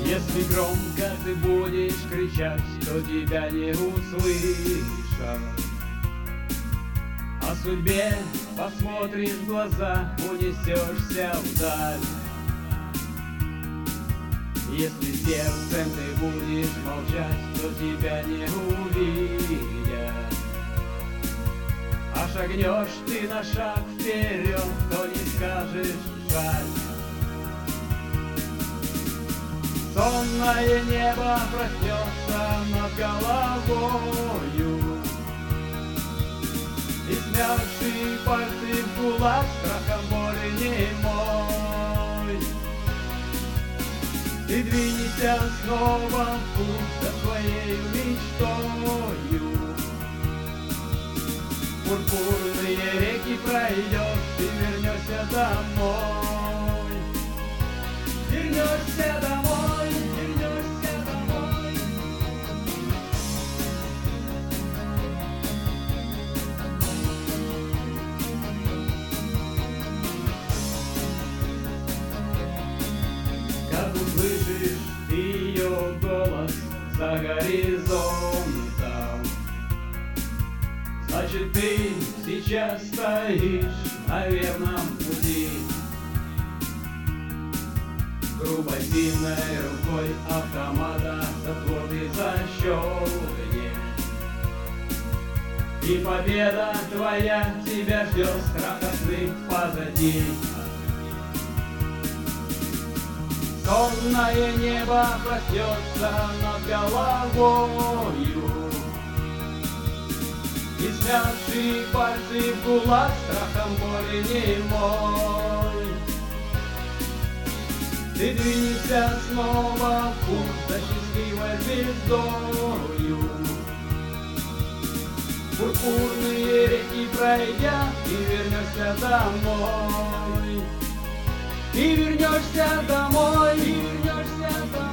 Если громко ты будешь кричать, то тебя не услышат. О судьбе посмотришь в глаза, унесешься вдаль. Если сердцем ты будешь молчать, то тебя не увидят. А шагнешь ты на шаг вперед, то не скажешь жаль. Сонное небо проснется над головою, и смявшие пальцы в кулак страхом боли немой. Ты двинешься снова в путь за своей мечтою. Пурпурные реки пройдешь и вернешься домой. Вернешься домой, вернешься домой. Как услышишь ты ее голос за горизонтом, значит, ты сейчас стоишь на верном пути. Грубой сильной рукой автомата затвор ты защелкни, и победа твоя тебя ждет, страх отплыть позади. Сонное небо проснется над головою, и смявшие пальцы в кулак страхом боли немой. Ты двинешься снова в путь за счастливой звездою. Пурпурные реки пройдя, и вернешься домой. И вернешься домой, и вернешься домой.